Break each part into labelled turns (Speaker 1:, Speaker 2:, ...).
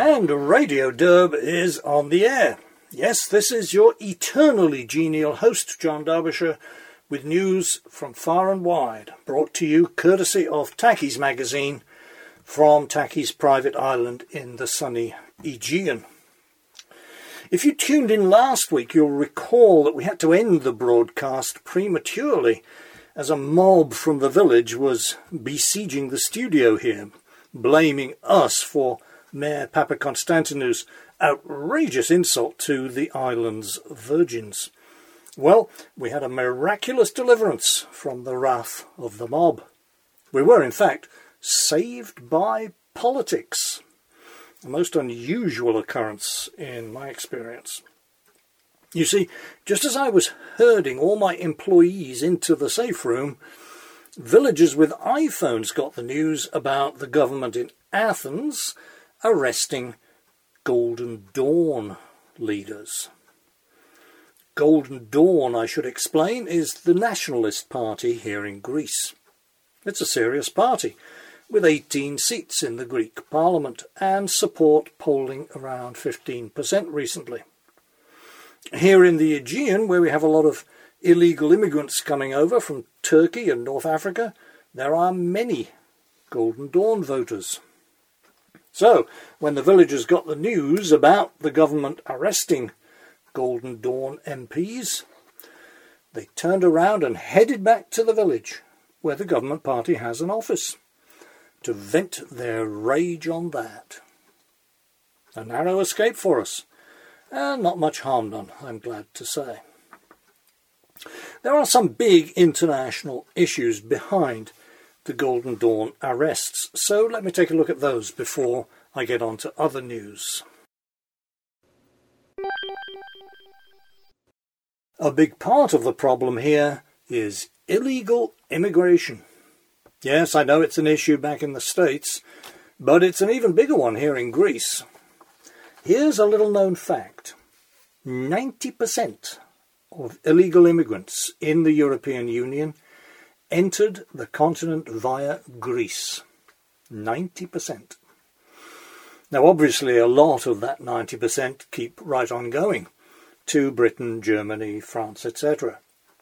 Speaker 1: And Radio Derb is on the air. Yes, this is your eternally genial host, John Derbyshire, with news from far and wide, brought to you courtesy of Tacky's magazine from Tacky's private island in the sunny Aegean. If you tuned in last week, you'll recall that we had to end the broadcast prematurely as a mob from the village was besieging the studio here, blaming us for Mayor Papakonstantinou's outrageous insult to the island's virgins. Well, we had a miraculous deliverance from the wrath of the mob. We were, in fact, saved by politics. A most unusual occurrence in my experience. You see, just as I was herding all my employees into the safe room, villagers with iPhones got the news about the government in Athens arresting Golden Dawn leaders. Golden Dawn, I should explain, is the nationalist party here in Greece. It's a serious party, with 18 seats in the Greek parliament and support polling around 15% recently. Here in the Aegean, where we have a lot of illegal immigrants coming over from Turkey and North Africa, there are many Golden Dawn voters. So, when the villagers got the news about the government arresting Golden Dawn MPs, they turned around and headed back to the village, where the government party has an office, to vent their rage on that. A narrow escape for us, and not much harm done, I'm glad to say. There are some big international issues behind the Golden Dawn arrests, so let me take a look at those before I get on to other news. A big part of the problem here is illegal immigration. Yes, I know it's an issue back in the States, but it's an even bigger one here in Greece. Here's a little known fact. 90% of illegal immigrants in the European Union entered the continent via Greece. 90%. Now obviously a lot of that 90% keep right on going to Britain, Germany, France, etc.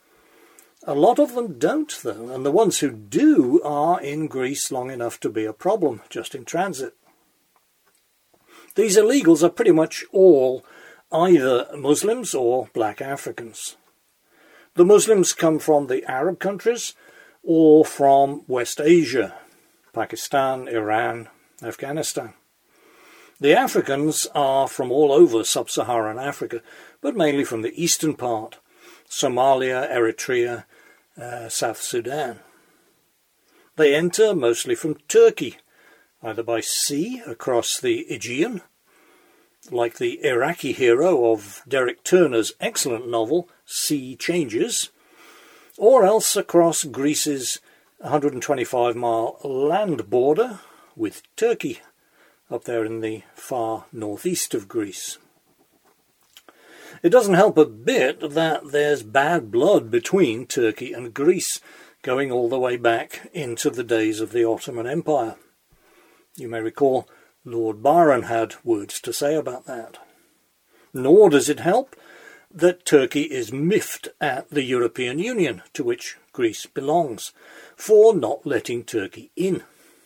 Speaker 1: A lot of them don't though, and the ones who do are in Greece long enough to be a problem, just in transit. These illegals are pretty much all either Muslims or black Africans. The Muslims come from the Arab countries or from West Asia, Pakistan, Iran, Afghanistan. The Africans are from all over sub-Saharan Africa, but mainly from the eastern part, Somalia, Eritrea, South Sudan. They enter mostly from Turkey, either by sea across the Aegean, like the Iraqi hero of Derek Turner's excellent novel Sea Changes, or else across Greece's 125-mile land border with Turkey, up there in the far northeast of Greece. It doesn't help a bit that there's bad blood between Turkey and Greece, going all the way back into the days of the Ottoman Empire. You may recall Lord Byron had words to say about that. Nor does it help that Turkey is miffed at the European Union, to which Greece belongs, for not letting Turkey in.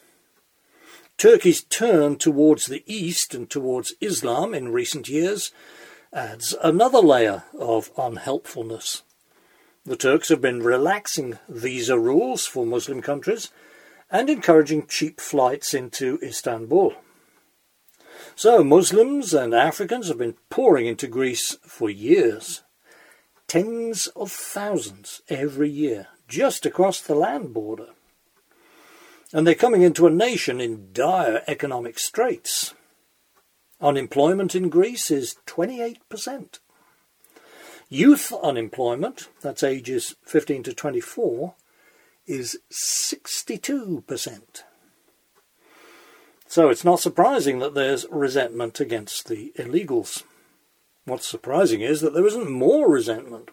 Speaker 1: Turkey's turn towards the east and towards Islam in recent years adds another layer of unhelpfulness. The Turks have been relaxing visa rules for Muslim countries and encouraging cheap flights into Istanbul. So Muslims and Africans have been pouring into Greece for years. Tens of thousands every year, just across the land border. And they're coming into a nation in dire economic straits. Unemployment in Greece is 28%. Youth unemployment, that's ages 15 to 24, is 62%. So it's not surprising that there's resentment against the illegals. What's surprising is that there isn't more resentment.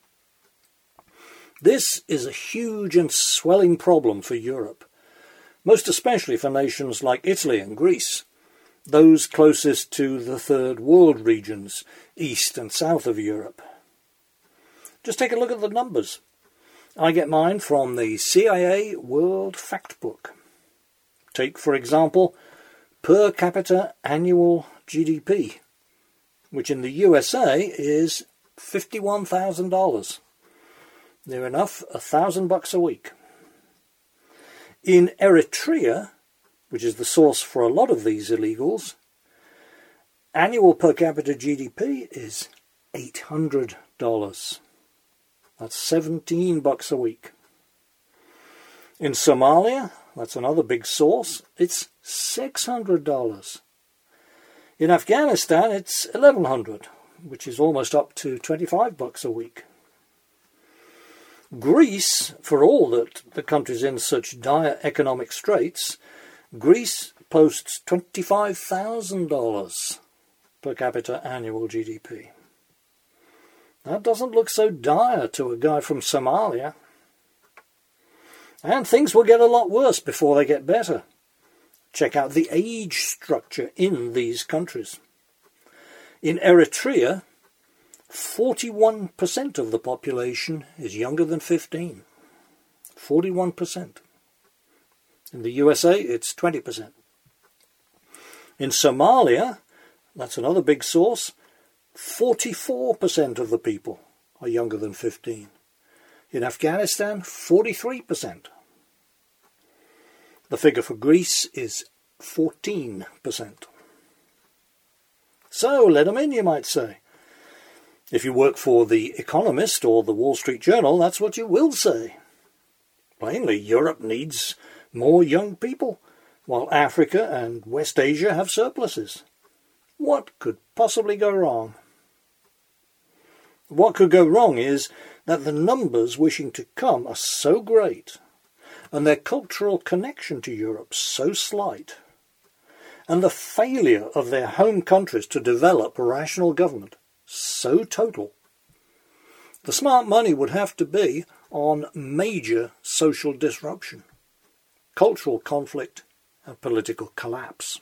Speaker 1: This is a huge and swelling problem for Europe, most especially for nations like Italy and Greece, those closest to the Third World regions, east and south of Europe. Just take a look at the numbers. I get mine from the CIA World Factbook. Take, for example, per capita annual GDP, which in the USA is $51,000. Near enough $1,000 a week. In Eritrea, which is the source for a lot of these illegals, annual per capita GDP is $800. That's $17 a week. In Somalia, that's another big source, it's $600. In Afghanistan, it's $1,100, which is almost up to $25 a week. Greece, for all that the country's in such dire economic straits, Greece posts $25,000 per capita annual GDP. That doesn't look so dire to a guy from Somalia. And things will get a lot worse before they get better. Check out the age structure in these countries. In Eritrea, 41% of the population is younger than 15. 41%. In the USA, it's 20%. In Somalia, that's another big source, 44% of the people are younger than 15. In Afghanistan, 43%. The figure for Greece is 14%. So, let 'em in, you might say. If you work for The Economist or the Wall Street Journal, that's what you will say. Plainly, Europe needs more young people, while Africa and West Asia have surpluses. What could possibly go wrong? What could go wrong is that the numbers wishing to come are so great, and their cultural connection to Europe so slight, and the failure of their home countries to develop a rational government so total. The smart money would have to be on major social disruption, cultural conflict, and political collapse.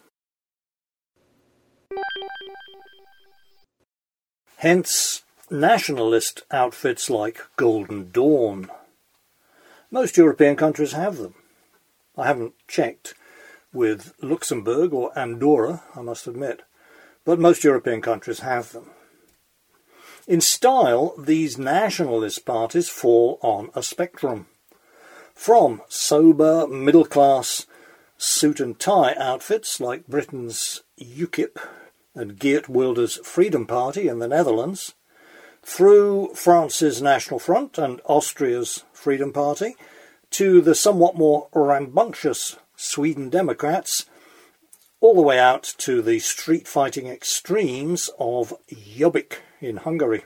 Speaker 1: Hence, nationalist outfits like Golden Dawn. Most European countries have them. I haven't checked with Luxembourg or Andorra, I must admit, but most European countries have them. In style, these nationalist parties fall on a spectrum. From sober, middle-class, suit and tie outfits like Britain's UKIP and Geert Wilders' Freedom Party in the Netherlands, through France's National Front and Austria's Freedom Party, to the somewhat more rambunctious Sweden Democrats, all the way out to the street-fighting extremes of Jobbik in Hungary.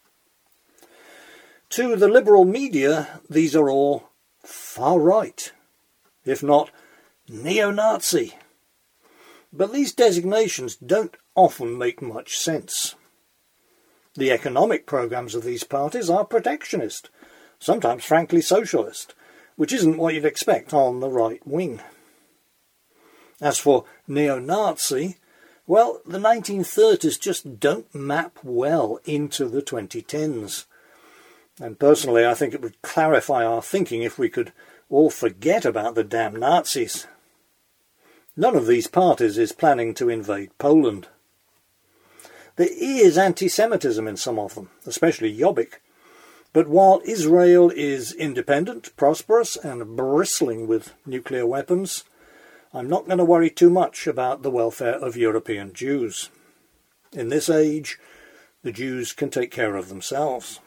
Speaker 1: To the liberal media, these are all far-right, if not neo-Nazi. But these designations don't often make much sense. The economic programs of these parties are protectionist, sometimes frankly socialist, which isn't what you'd expect on the right wing. As for neo-Nazi, well, the 1930s just don't map well into the 2010s. And personally, I think it would clarify our thinking if we could all forget about the damn Nazis. None of these parties is planning to invade Poland. There is anti-Semitism in some of them, especially Jobbik. But while Israel is independent, prosperous and bristling with nuclear weapons, I'm not going to worry too much about the welfare of European Jews. In this age, the Jews can take care of themselves.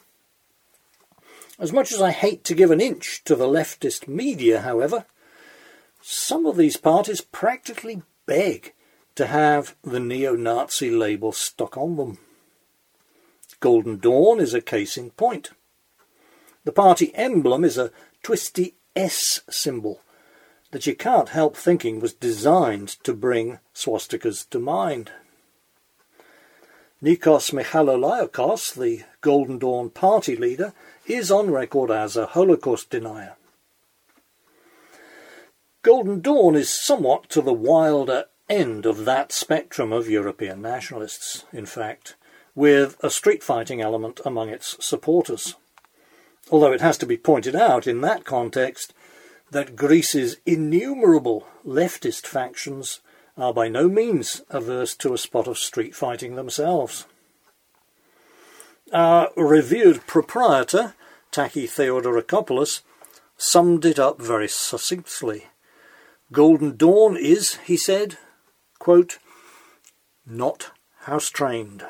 Speaker 1: As much as I hate to give an inch to the leftist media, however, some of these parties practically beg to have the neo-Nazi label stuck on them. Golden Dawn is a case in point. The party emblem is a twisty S symbol that you can't help thinking was designed to bring swastikas to mind. Nikos Michaloliakos, the Golden Dawn party leader, is on record as a Holocaust denier. Golden Dawn is somewhat to the wilder end of that spectrum of European nationalists, in fact, with a street fighting element among its supporters. Although it has to be pointed out in that context that Greece's innumerable leftist factions are by no means averse to a spot of street fighting themselves. Our revered proprietor, Taki Theodorakopoulos, summed it up very succinctly. Golden Dawn is, he said, quote, not house-trained.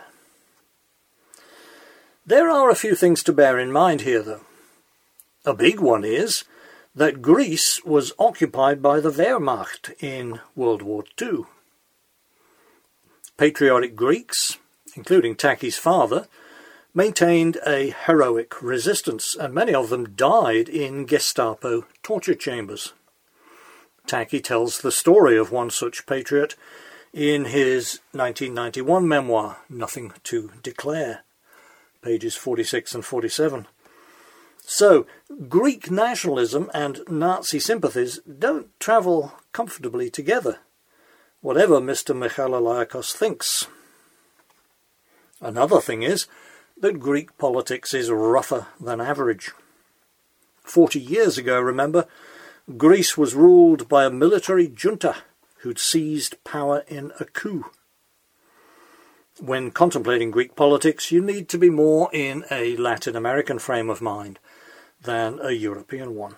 Speaker 1: There are a few things to bear in mind here, though. A big one is that Greece was occupied by the Wehrmacht in World War II. Patriotic Greeks, including Taki's father, maintained a heroic resistance, and many of them died in Gestapo torture chambers. Taki tells the story of one such patriot in his 1991 memoir, Nothing to Declare, pages 46 and 47. So, Greek nationalism and Nazi sympathies don't travel comfortably together, whatever Mr. Michaloglakos thinks. Another thing is that Greek politics is rougher than average. 40 years ago, remember, Greece was ruled by a military junta who'd seized power in a coup. When contemplating Greek politics, you need to be more in a Latin American frame of mind than a European one.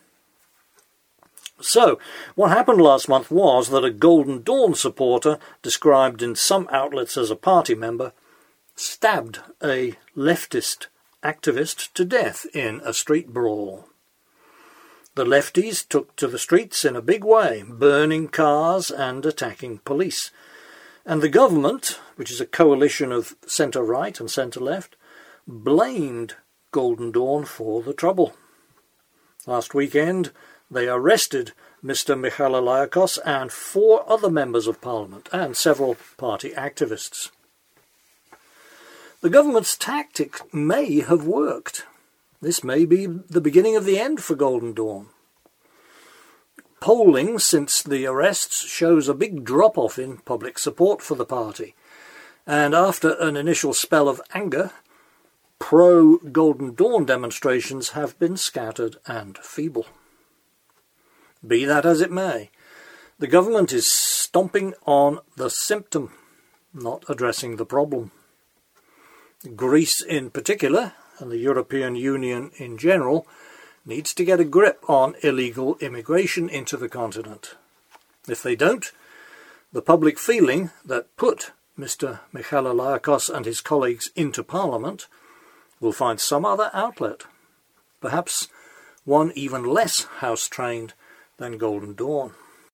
Speaker 1: So, what happened last month was that a Golden Dawn supporter, described in some outlets as a party member, stabbed a leftist activist to death in a street brawl. The lefties took to the streets in a big way, burning cars and attacking police. And the government, which is a coalition of centre-right and centre-left, blamed Golden Dawn for the trouble. Last weekend, they arrested Mr. Michaloglakos and 4 other members of parliament and several party activists. The government's tactic may have worked. This may be the beginning of the end for Golden Dawn. Polling since the arrests shows a big drop-off in public support for the party, and after an initial spell of anger, pro-Golden Dawn demonstrations have been scattered and feeble. Be that as it may, the government is stomping on the symptom, not addressing the problem. Greece in particular, and the European Union in general, needs to get a grip on illegal immigration into the continent. If they don't, the public feeling that put Mr. Michaloglakos and his colleagues into Parliament will find some other outlet, perhaps one even less house-trained than Golden Dawn.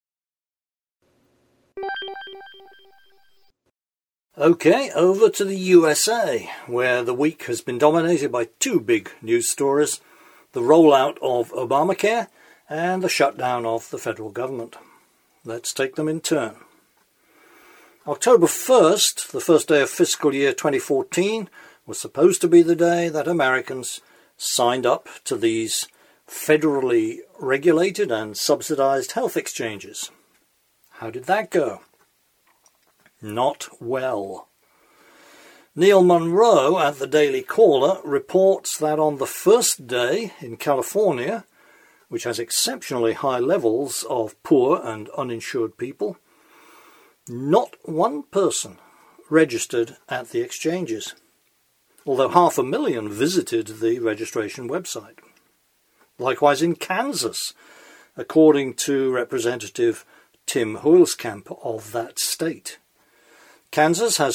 Speaker 1: Okay, over to the USA, where the week has been dominated by 2 big news stories: the rollout of Obamacare and the shutdown of the federal government. Let's take them in turn. October 1st, the first day of fiscal year 2014, was supposed to be the day that Americans signed up to these federally regulated and subsidized health exchanges. How did that go? Not well. Neil Monroe at the Daily Caller reports that on the first day in California, which has exceptionally high levels of poor and uninsured people, not one person registered at the exchanges, although 500,000 visited the registration website. Likewise in Kansas, according to Representative Tim Huelskamp of that state. Kansas has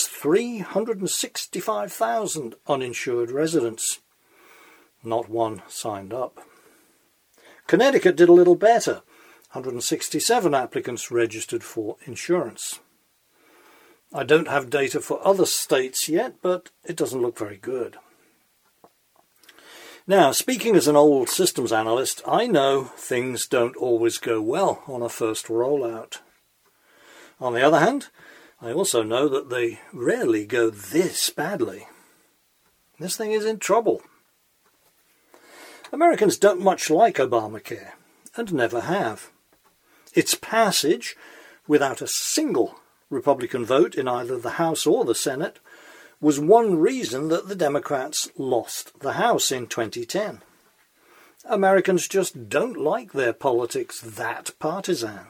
Speaker 1: 365,000 uninsured residents. Not one signed up. Connecticut did a little better. 167 applicants registered for insurance. I don't have data for other states yet, but it doesn't look very good. Now, speaking as an old systems analyst, I know things don't always go well on a first rollout. On the other hand, I also know that they rarely go this badly. This thing is in trouble. Americans don't much like Obamacare, and never have. Its passage without a single Republican vote in either the House or the Senate, was one reason that the Democrats lost the House in 2010. Americans just don't like their politics that partisan.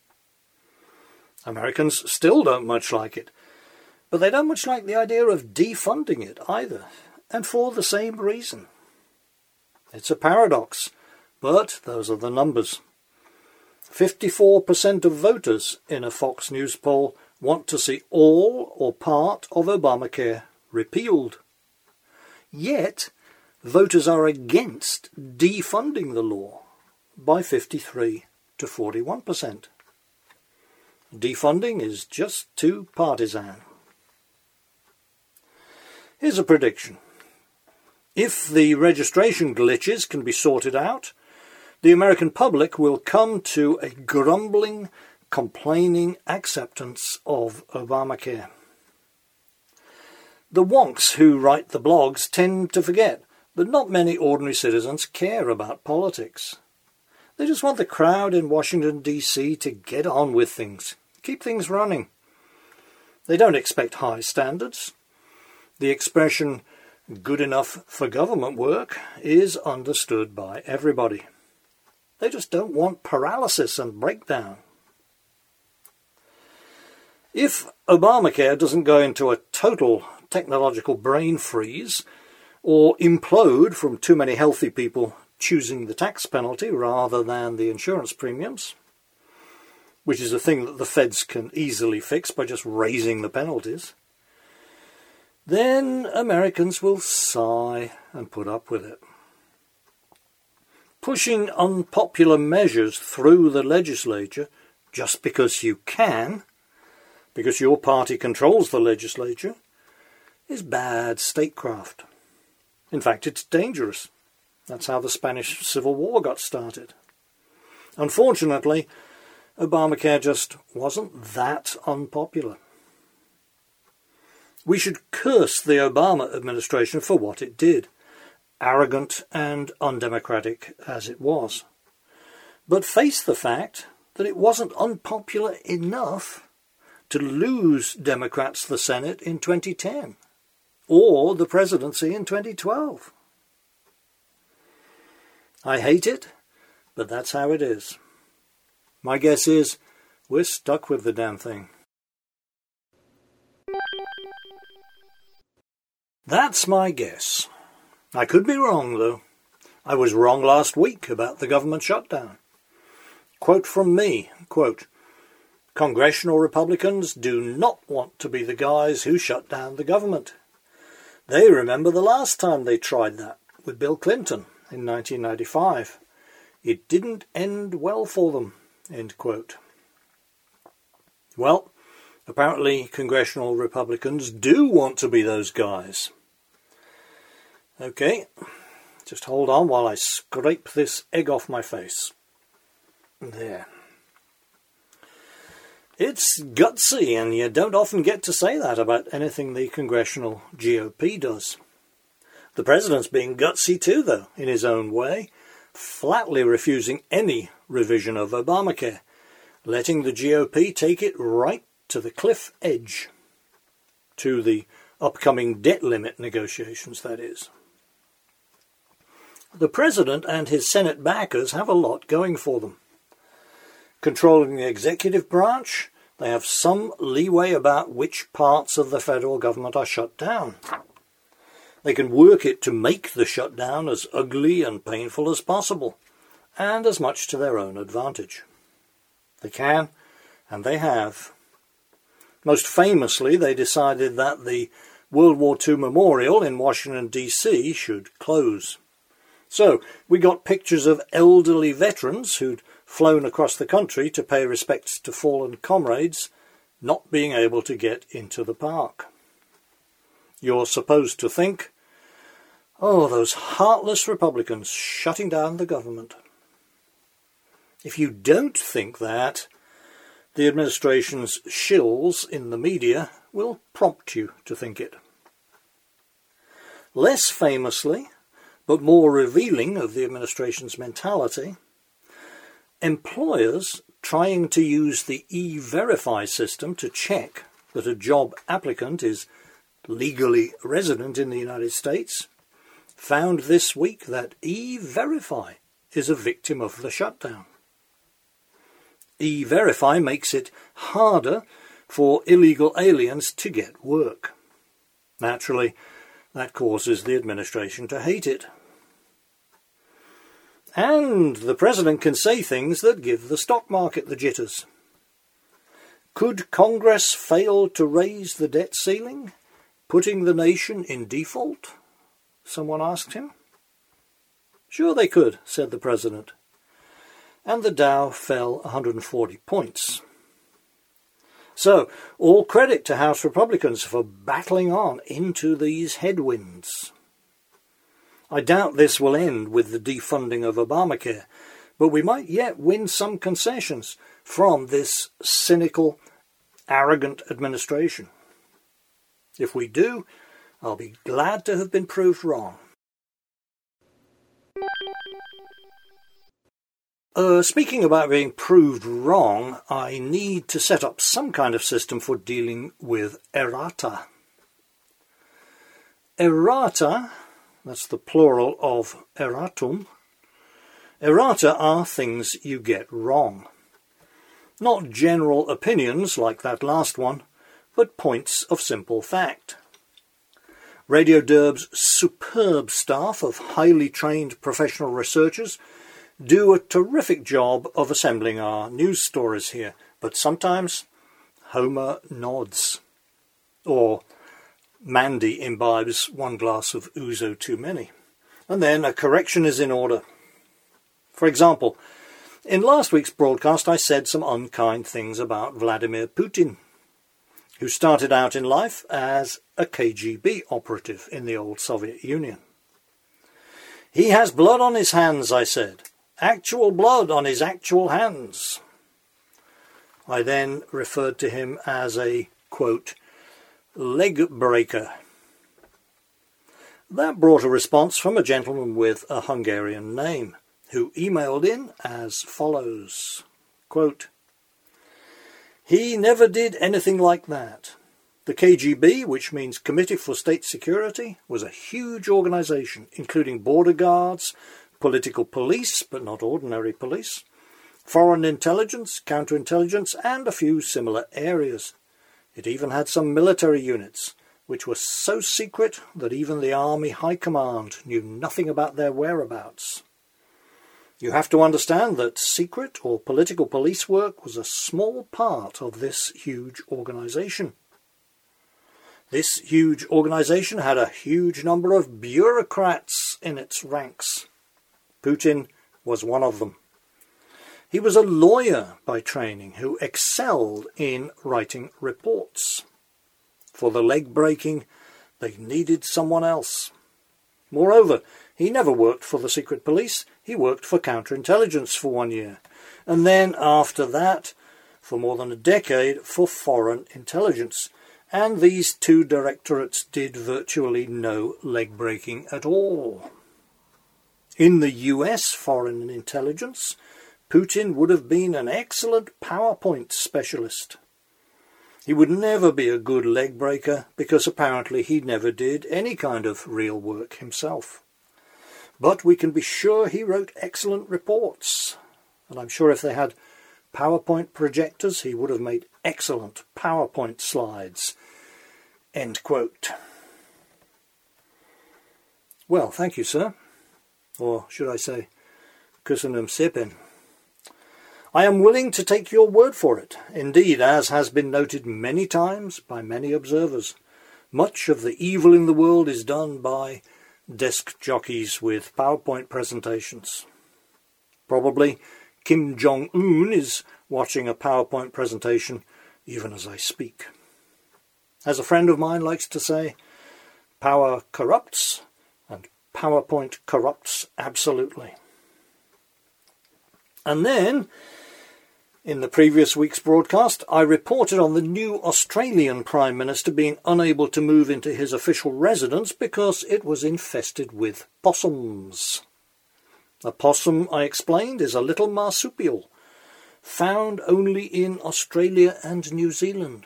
Speaker 1: Americans still don't much like it, but they don't much like the idea of defunding it either, and for the same reason. It's a paradox, but those are the numbers. 54% of voters in a Fox News poll want to see all or part of Obamacare repealed. Yet, voters are against defunding the law by 53 to 41%. Defunding is just too partisan. Here's a prediction. If the registration glitches can be sorted out, the American public will come to a grumbling, complaining acceptance of Obamacare. The wonks who write the blogs tend to forget that not many ordinary citizens care about politics. They just want the crowd in Washington, D.C. to get on with things, keep things running. They don't expect high standards. The expression, good enough for government work, is understood by everybody. They just don't want paralysis and breakdown. If Obamacare doesn't go into a total technological brain freeze or implode from too many healthy people choosing the tax penalty rather than the insurance premiums, which is a thing that the feds can easily fix by just raising the penalties, then Americans will sigh and put up with it. Pushing unpopular measures through the legislature just because you can, because your party controls the legislature, is bad statecraft. In fact, it's dangerous. That's how the Spanish Civil War got started. Unfortunately, Obamacare just wasn't that unpopular. We should curse the Obama administration for what it did, arrogant and undemocratic as it was, but face the fact that it wasn't unpopular enough to lose Democrats the Senate in 2010 or the presidency in 2012. I hate it, but that's how it is. My guess is we're stuck with the damn thing. That's my guess. I could be wrong, though. I was wrong last week about the government shutdown. Quote from me, quote, "Congressional Republicans do not want to be the guys who shut down the government. They remember the last time they tried that with Bill Clinton in 1995. It didn't end well for them," end quote. Well, apparently congressional Republicans do want to be those guys. Okay, just hold on while I scrape this egg off my face. There. It's gutsy, and you don't often get to say that about anything the congressional GOP does. The president's being gutsy too, though, in his own way, flatly refusing any revision of Obamacare, letting the GOP take it right to the cliff edge, to the upcoming debt limit negotiations, that is. The President and his Senate backers have a lot going for them. Controlling the executive branch, they have some leeway about which parts of the federal government are shut down. They can work it to make the shutdown as ugly and painful as possible, and as much to their own advantage. They can, and they have. Most famously, they decided that the World War II Memorial in Washington, D.C. should close. So, we got pictures of elderly veterans who'd flown across the country to pay respects to fallen comrades, not being able to get into the park. You're supposed to think, oh, those heartless Republicans shutting down the government. If you don't think that, the administration's shills in the media will prompt you to think it. Less famously, but more revealing of the administration's mentality, employers trying to use the E-Verify system to check that a job applicant is legally resident in the United States, found this week that E-Verify is a victim of the shutdown. E-Verify makes it harder for illegal aliens to get work. Naturally, that causes the administration to hate it. And the president can say things that give the stock market the jitters. Could Congress fail to raise the debt ceiling, putting the nation in default? Someone asked him. Sure they could, said the president. And the Dow fell 140 points. So, all credit to House Republicans for battling on into these headwinds. I doubt this will end with the defunding of Obamacare, but we might yet win some concessions from this cynical, arrogant administration. If we do, I'll be glad to have been proved wrong. Speaking about being proved wrong, I need to set up some kind of system for dealing with errata. Errata, that's the plural of erratum. Errata are things you get wrong. Not general opinions like that last one, but points of simple fact. Radio Derb's superb staff of highly trained professional researchers do a terrific job of assembling our news stories here, but sometimes Homer nods, or Mandy imbibes one glass of ouzo too many, and then a correction is in order. For example, in last week's broadcast I said some unkind things about Vladimir Putin, who started out in life as a KGB operative in the old Soviet Union. He has blood on his hands, I said. Actual blood on his actual hands. I then referred to him as a, quote, leg breaker. That brought a response from a gentleman with a Hungarian name, who emailed in as follows, quote, he never did anything like that. The KGB, which means Committee for State Security, was a huge organisation, including border guards, political police, but not ordinary police, foreign intelligence, counterintelligence, and a few similar areas. It even had some military units, which were so secret that even the Army High Command knew nothing about their whereabouts. You have to understand that secret or political police work was a small part of this huge organisation. This huge organisation had a huge number of bureaucrats in its ranks. Putin was one of them. He was a lawyer by training who excelled in writing reports. For the leg breaking, they needed someone else. Moreover, he never worked for the secret police. He worked for counterintelligence for 1 year. And then, after that, for more than a decade, for foreign intelligence. And these two directorates did virtually no leg breaking at all. In the US foreign intelligence, Putin would have been an excellent PowerPoint specialist. He would never be a good leg breaker because apparently he never did any kind of real work himself. But we can be sure he wrote excellent reports, and I'm sure if they had PowerPoint projectors he would have made excellent PowerPoint slides. End quote. Well, thank you, sir. Or should I say, Köszönöm szépen. I am willing to take your word for it. Indeed, as has been noted many times by many observers, much of the evil in the world is done by desk jockeys with PowerPoint presentations. Probably Kim Jong-un is watching a PowerPoint presentation even as I speak. As a friend of mine likes to say, power corrupts, and PowerPoint corrupts absolutely. And then, in the previous week's broadcast, I reported on the new Australian Prime Minister being unable to move into his official residence because it was infested with possums. A possum, I explained, is a little marsupial, found only in Australia and New Zealand.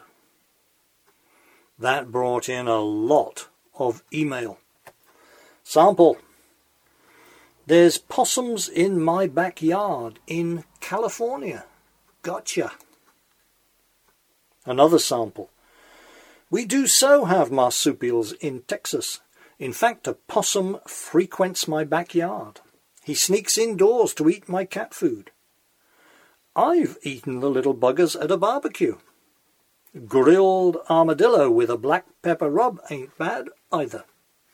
Speaker 1: That brought in a lot of email. Sample. There's possums in my backyard in California. Gotcha. Another sample. We do so have marsupials in Texas. In fact, a possum frequents my backyard. He sneaks indoors to eat my cat food. I've eaten the little buggers at a barbecue. Grilled armadillo with a black pepper rub ain't bad either.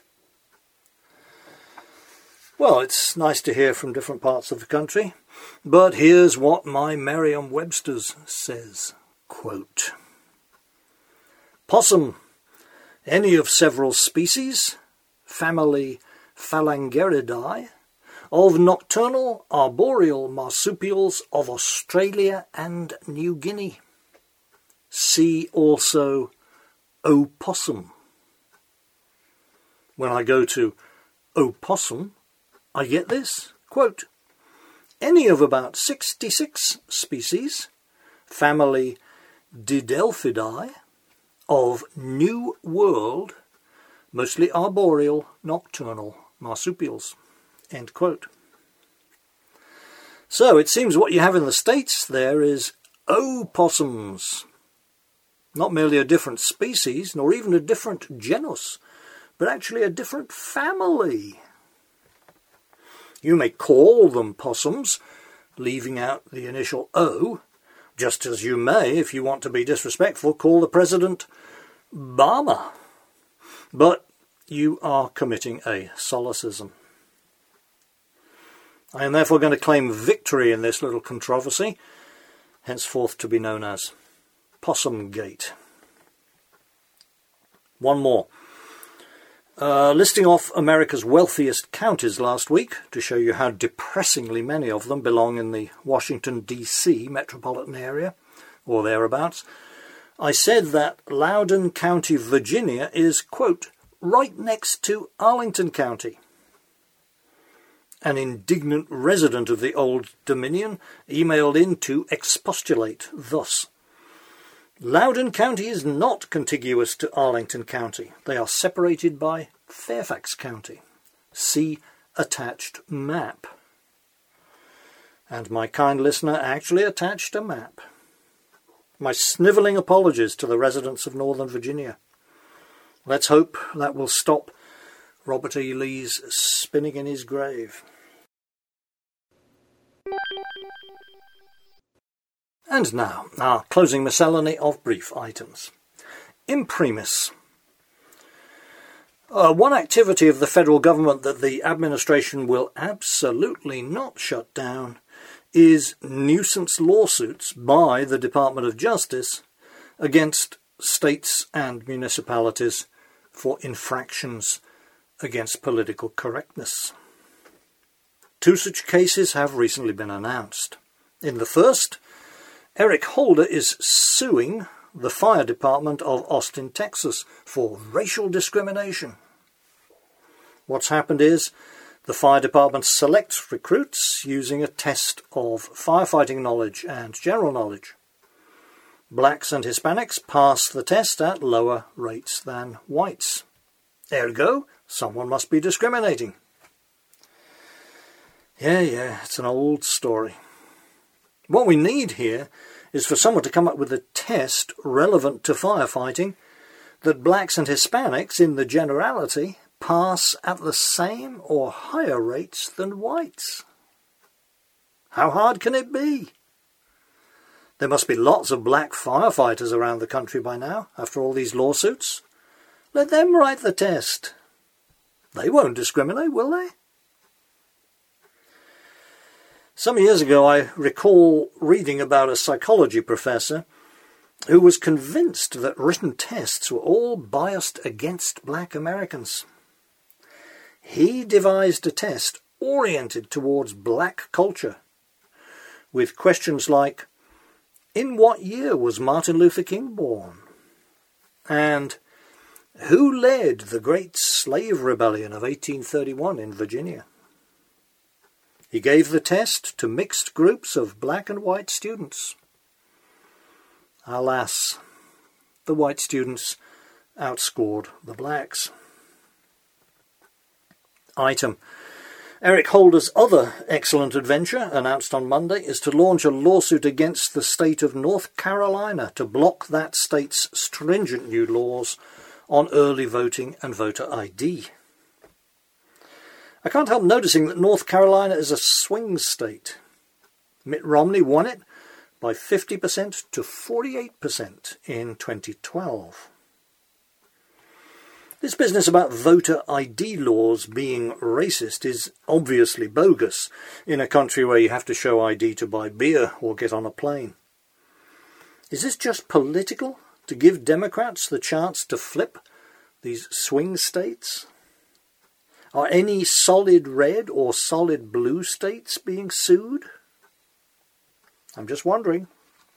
Speaker 1: Well, it's nice to hear from different parts of the country, but here's what my Merriam-Webster's says. Quote, possum, any of several species, family Phalangeridae, of nocturnal arboreal marsupials of Australia and New Guinea. See also opossum. When I go to opossum, I get this, quote, any of about 66 species, family Didelphidae, of New World, mostly arboreal, nocturnal marsupials. End quote. So it seems what you have in the States there is opossums. Not merely a different species, nor even a different genus, but actually a different family. You may call them possums, leaving out the initial O, just as you may, if you want to be disrespectful, call the president Bama. But you are committing a solecism. I am therefore going to claim victory in this little controversy, henceforth to be known as Possumgate. One more. Listing off America's wealthiest counties last week to show you how depressingly many of them belong in the Washington, D.C. metropolitan area, or thereabouts, I said that Loudoun County, Virginia is, quote, right next to Arlington County. An indignant resident of the Old Dominion emailed in to expostulate thus. Loudoun County is not contiguous to Arlington County. They are separated by Fairfax County. See attached map. And my kind listener actually attached a map. My snivelling apologies to the residents of Northern Virginia. Let's hope that will stop Robert E. Lee's spinning in his grave. And now, our closing miscellany of brief items. Imprimis. One activity of the federal government that the administration will absolutely not shut down is nuisance lawsuits by the Department of Justice against states and municipalities for infractions against political correctness. 2 such cases have recently been announced. In the first, Eric Holder is suing the fire department of Austin, Texas for racial discrimination. What's happened is the fire department selects recruits using a test of firefighting knowledge and general knowledge. Blacks and Hispanics pass the test at lower rates than whites. Ergo, someone must be discriminating. Yeah, it's an old story. What we need here is for someone to come up with a test relevant to firefighting that blacks and Hispanics, in the generality, pass at the same or higher rates than whites. How hard can it be? There must be lots of black firefighters around the country by now, after all these lawsuits. Let them write the test. They won't discriminate, will they? Some years ago I recall reading about a psychology professor who was convinced that written tests were all biased against black Americans. He devised a test oriented towards black culture, with questions like, in what year was Martin Luther King born? And who led the Great Slave Rebellion of 1831 in Virginia? He gave the test to mixed groups of black and white students. Alas, the white students outscored the blacks. Item. Eric Holder's other excellent adventure, announced on Monday, is to launch a lawsuit against the state of North Carolina to block that state's stringent new laws on early voting and voter ID. I can't help noticing that North Carolina is a swing state. Mitt Romney won it by 50% to 48% in 2012. This business about voter ID laws being racist is obviously bogus in a country where you have to show ID to buy beer or get on a plane. Is this just political, to give Democrats the chance to flip these swing states? Are any solid red or solid blue states being sued? I'm just wondering.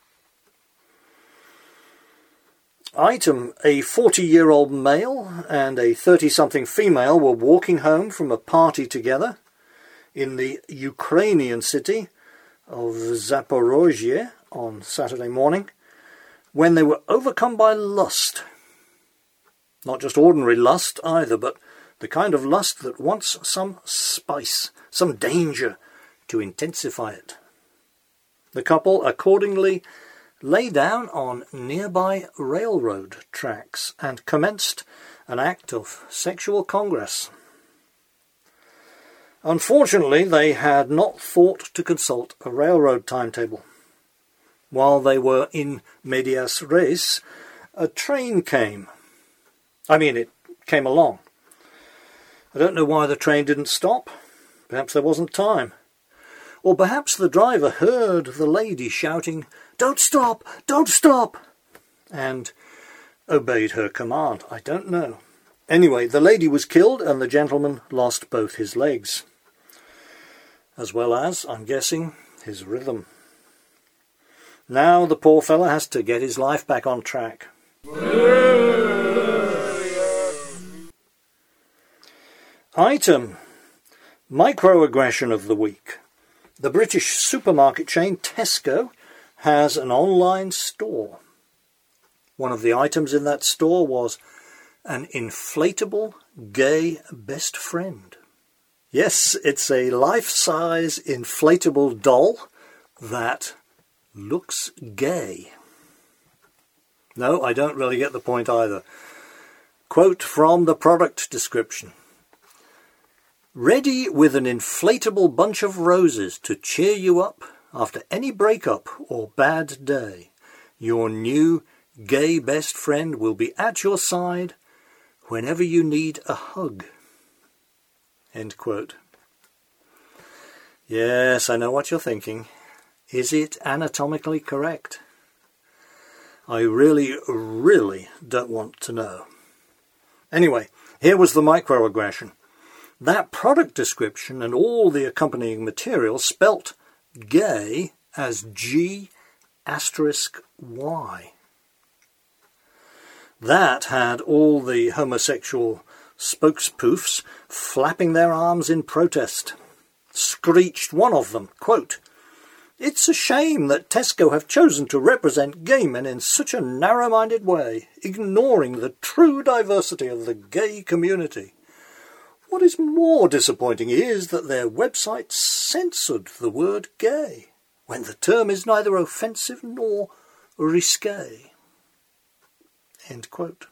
Speaker 1: Item. A 40-year-old male and a 30-something female were walking home from a party together in the Ukrainian city of Zaporozhye on Saturday morning when they were overcome by lust. Not just ordinary lust either, but the kind of lust that wants some spice, some danger to intensify it. The couple accordingly lay down on nearby railroad tracks and commenced an act of sexual congress. Unfortunately, they had not thought to consult a railroad timetable. While they were in medias res, a train came. It came along. I don't know why the train didn't stop. Perhaps there wasn't time. Or perhaps the driver heard the lady shouting, "Don't stop! Don't stop!" and obeyed her command. I don't know. Anyway, the lady was killed and the gentleman lost both his legs. As well as, I'm guessing, his rhythm. Now the poor fella has to get his life back on track. Item. Microaggression of the week. The British supermarket chain Tesco has an online store. One of the items in that store was an inflatable gay best friend. Yes, it's a life-size inflatable doll that looks gay. No, I don't really get the point either. Quote from the product description. Ready with an inflatable bunch of roses to cheer you up after any breakup or bad day. Your new gay best friend will be at your side whenever you need a hug. End quote. Yes, I know what you're thinking. Is it anatomically correct? I really don't want to know. Anyway, here was the microaggression. That product description and all the accompanying material spelt gay as G*Y. That had all the homosexual spokespoofs flapping their arms in protest. Screeched one of them, quote, "It's a shame that Tesco have chosen to represent gay men in such a narrow-minded way, ignoring the true diversity of the gay community. What is more disappointing is that their website censored the word gay, when the term is neither offensive nor risque." End quote.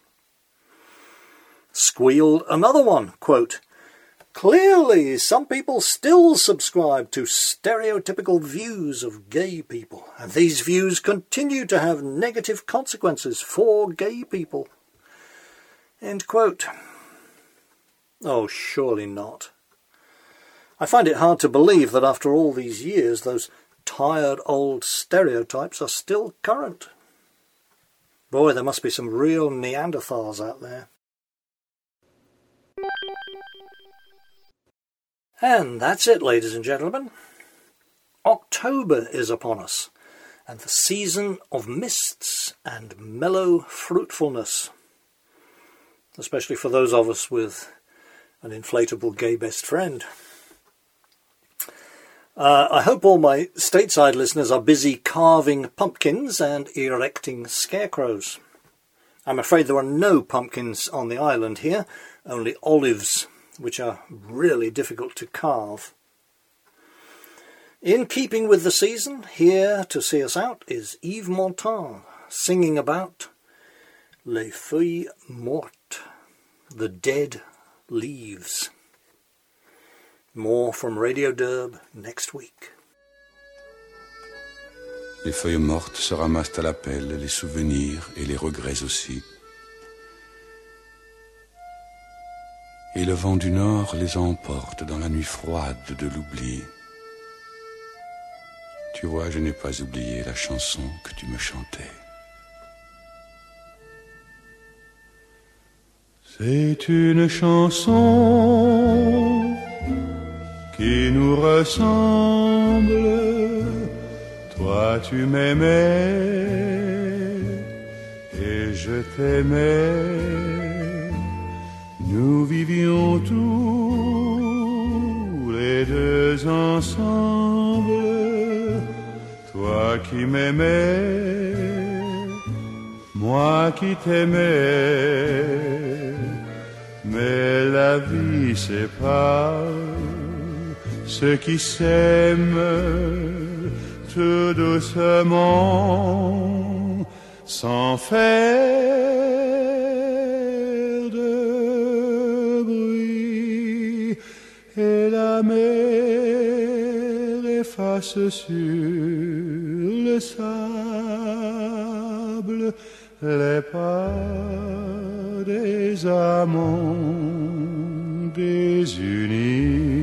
Speaker 1: Squealed another one, quote, "Clearly some people still subscribe to stereotypical views of gay people, and these views continue to have negative consequences for gay people." End quote. Oh, surely not. I find it hard to believe that after all these years, those tired old stereotypes are still current. Boy, there must be some real Neanderthals out there. And that's it, ladies and gentlemen. October is upon us, and the season of mists and mellow fruitfulness, especially for those of us with an inflatable gay best friend. I hope all my stateside listeners are busy carving pumpkins and erecting scarecrows. I'm afraid there are no pumpkins on the island here, only olives, which are really difficult to carve. In keeping with the season, here to see us out is Yves Montand, singing about Les feuilles mortes, the dead leaves. More from Radio Derb next week.
Speaker 2: Les feuilles mortes se ramassent à la pelle, les souvenirs et les regrets aussi. Et le vent du nord les emporte dans la nuit froide de l'oubli. Tu vois, je n'ai pas oublié la chanson que tu me chantais. C'est une chanson qui nous ressemble. Toi tu m'aimais et je t'aimais. Nous vivions tous les deux ensemble. Toi qui m'aimais, moi qui t'aimais. Mais la vie sépare ceux qui s'aiment tout doucement, sans faire de bruit. Et la mer efface sur le sable les pas des amants désunis.